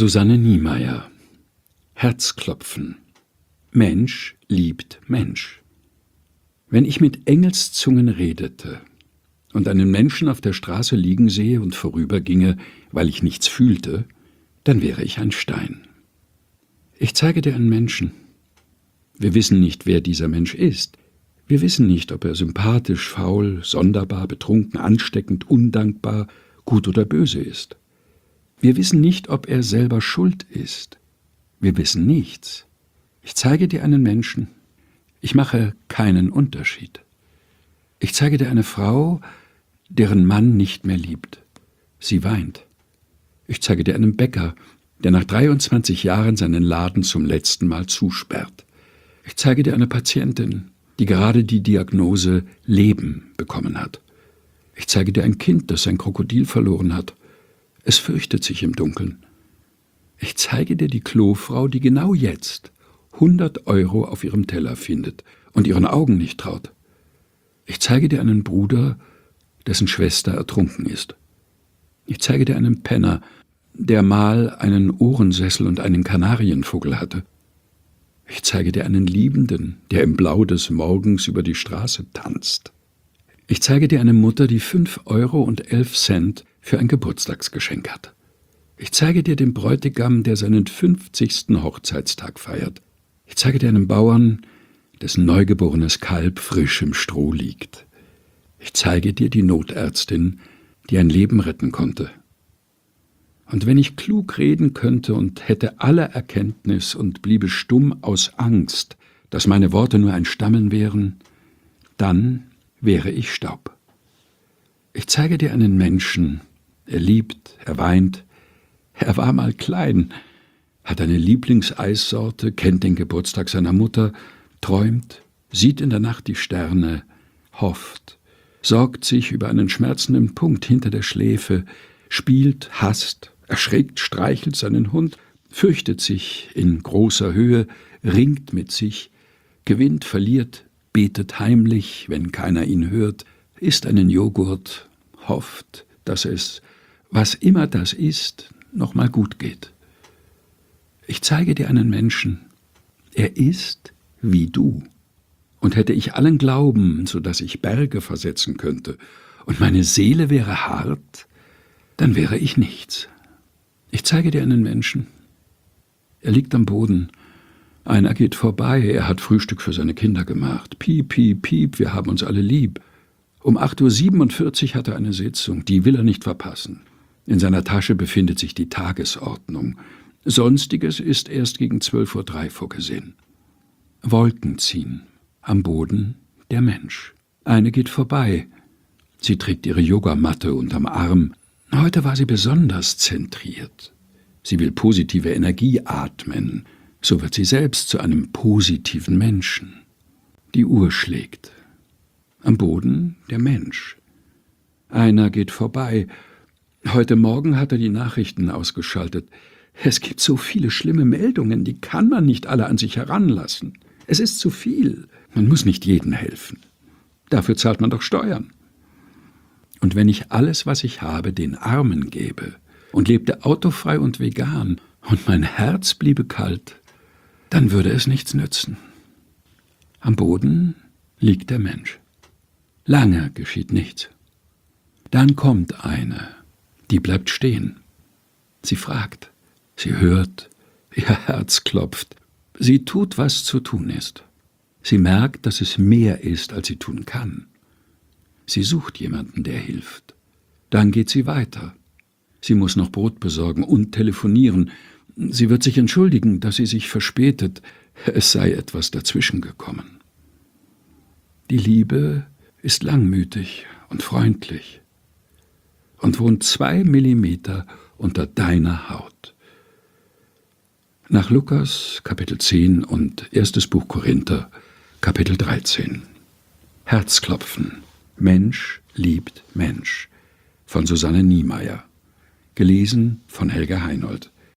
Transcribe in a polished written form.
Susanne Niemeyer. Herzklopfen. Mensch liebt Mensch. Wenn ich mit Engelszungen redete und einen Menschen auf der Straße liegen sehe und vorüberginge, weil ich nichts fühlte, dann wäre ich ein Stein. Ich zeige dir einen Menschen. Wir wissen nicht, wer dieser Mensch ist. Wir wissen nicht, ob er sympathisch, faul, sonderbar, betrunken, ansteckend, undankbar, gut oder böse ist. Wir wissen nicht, ob er selber schuld ist. Wir wissen nichts. Ich zeige dir einen Menschen. Ich mache keinen Unterschied. Ich zeige dir eine Frau, deren Mann nicht mehr liebt. Sie weint. Ich zeige dir einen Bäcker, der nach 23 Jahren seinen Laden zum letzten Mal zusperrt. Ich zeige dir eine Patientin, die gerade die Diagnose Leben bekommen hat. Ich zeige dir ein Kind, das sein Krokodil verloren hat. Es fürchtet sich im Dunkeln. Ich zeige dir die Klofrau, die genau jetzt 100 € auf ihrem Teller findet und ihren Augen nicht traut. Ich zeige dir einen Bruder, dessen Schwester ertrunken ist. Ich zeige dir einen Penner, der mal einen Ohrensessel und einen Kanarienvogel hatte. Ich zeige dir einen Liebenden, der im Blau des Morgens über die Straße tanzt. Ich zeige dir eine Mutter, die 5,11 € für ein Geburtstagsgeschenk hat. Ich zeige dir den Bräutigam, der seinen 50. Hochzeitstag feiert. Ich zeige dir einen Bauern, dessen neugeborenes Kalb frisch im Stroh liegt. Ich zeige dir die Notärztin, die ein Leben retten konnte. Und wenn ich klug reden könnte und hätte alle Erkenntnis und bliebe stumm aus Angst, dass meine Worte nur ein Stammeln wären, dann wäre ich Staub. Ich zeige dir einen Menschen, er liebt, er weint, er war mal klein, hat eine Lieblingseissorte, kennt den Geburtstag seiner Mutter, träumt, sieht in der Nacht die Sterne, hofft, sorgt sich über einen schmerzenden Punkt hinter der Schläfe, spielt, hasst, erschreckt, streichelt seinen Hund, fürchtet sich in großer Höhe, ringt mit sich, gewinnt, verliert, betet heimlich, wenn keiner ihn hört, isst einen Joghurt, hofft, dass es, was immer das ist, noch mal gut geht. Ich zeige dir einen Menschen. Er ist wie du. Und hätte ich allen Glauben, so dass ich Berge versetzen könnte, und meine Seele wäre hart, dann wäre ich nichts. Ich zeige dir einen Menschen. Er liegt am Boden. Einer geht vorbei, er hat Frühstück für seine Kinder gemacht. Piep, piep, piep, wir haben uns alle lieb. Um 8:47 Uhr hat er eine Sitzung, die will er nicht verpassen. In seiner Tasche befindet sich die Tagesordnung. Sonstiges ist erst gegen 12:03 Uhr vorgesehen. Wolken ziehen. Am Boden der Mensch. Eine geht vorbei. Sie trägt ihre Yogamatte unterm Arm. Heute war sie besonders zentriert. Sie will positive Energie atmen. So wird sie selbst zu einem positiven Menschen. Die Uhr schlägt. Am Boden der Mensch. Einer geht vorbei. Heute Morgen hat er die Nachrichten ausgeschaltet. Es gibt so viele schlimme Meldungen, die kann man nicht alle an sich heranlassen. Es ist zu viel. Man muss nicht jedem helfen. Dafür zahlt man doch Steuern. Und wenn ich alles, was ich habe, den Armen gäbe und lebte autofrei und vegan und mein Herz bliebe kalt, dann würde es nichts nützen. Am Boden liegt der Mensch. Lange geschieht nichts. Dann kommt eine, die bleibt stehen. Sie fragt, sie hört, ihr Herz klopft. Sie tut, was zu tun ist. Sie merkt, dass es mehr ist, als sie tun kann. Sie sucht jemanden, der hilft. Dann geht sie weiter. Sie muss noch Brot besorgen und telefonieren. Sie wird sich entschuldigen, dass sie sich verspätet. Es sei etwas dazwischen gekommen. Die Liebe ist langmütig und freundlich und wohnt 2 Millimeter unter deiner Haut. Nach Lukas, Kapitel 10 und 1. Buch Korinther, Kapitel 13. Herzklopfen. Mensch liebt Mensch. Von Susanne Niemeyer. Gelesen von Helga Heinold.